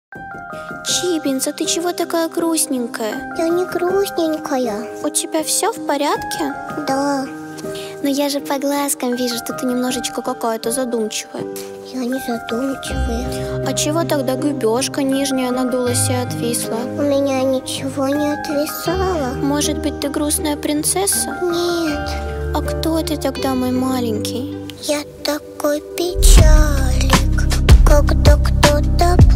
Чибинца, ты чего такая грустненькая? Я не грустненькая. У тебя все в порядке? Да, Но я же по глазкам вижу, что ты немножечко какая-то задумчивая. я не задумчивая. А чего тогда губежка нижняя надулась и отвисла? У меня ничего не отвисало. Может быть, ты грустная принцесса? Нет, А кто ты тогда, мой маленький? я такой печалик, когда кто-то